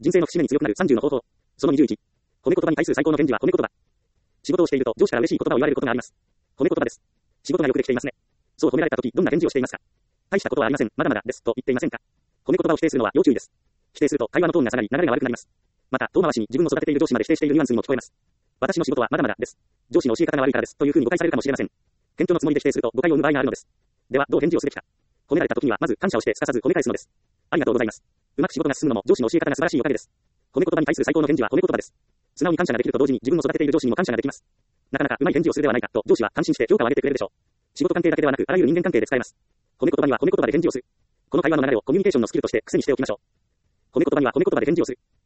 人生の節目に強くなる30の方法。その21。褒め言葉に対する最高の返事は褒め言葉。仕事をしていると上司から嬉しい言葉を言われることがあります。褒め言葉です。仕事がよくできていますね。そう褒められたとき、どんな返事をしていますか？大したことはありません。まだまだです。と言っていませんか？褒め言葉を否定するのは要注意です。否定すると会話のトーンが下がり、流れが悪くなります。また、遠回しに自分を育てている上司まで否定しているニュアンスにも聞こえます。私の仕事はまだまだです。上司の教え方が悪いからです。というふうに誤解されるかもしれません。謙虚のつもりで否定すると誤解を生む場合があるのです。では、どう返事をすべきか。褒められた時にはまず感謝をしてすかさず褒め返すのです。ありがとうございます。うまく仕事が進むのも上司の教え方が素晴らしいおかげです。褒め言葉に対する最高の返事は褒め言葉です。素直に感謝ができると同時に自分を育てている上司にも感謝ができます。なかなかうまい返事をするではないかと上司は感心して評価を上げてくれるでしょう。仕事関係だけではなくあらゆる人間関係で使えます。褒め言葉には褒め言葉で返事をする。この会話の流れをコミュニケーションのスキルとして癖にしておきましょう。褒め言葉には褒め言葉で返事をする。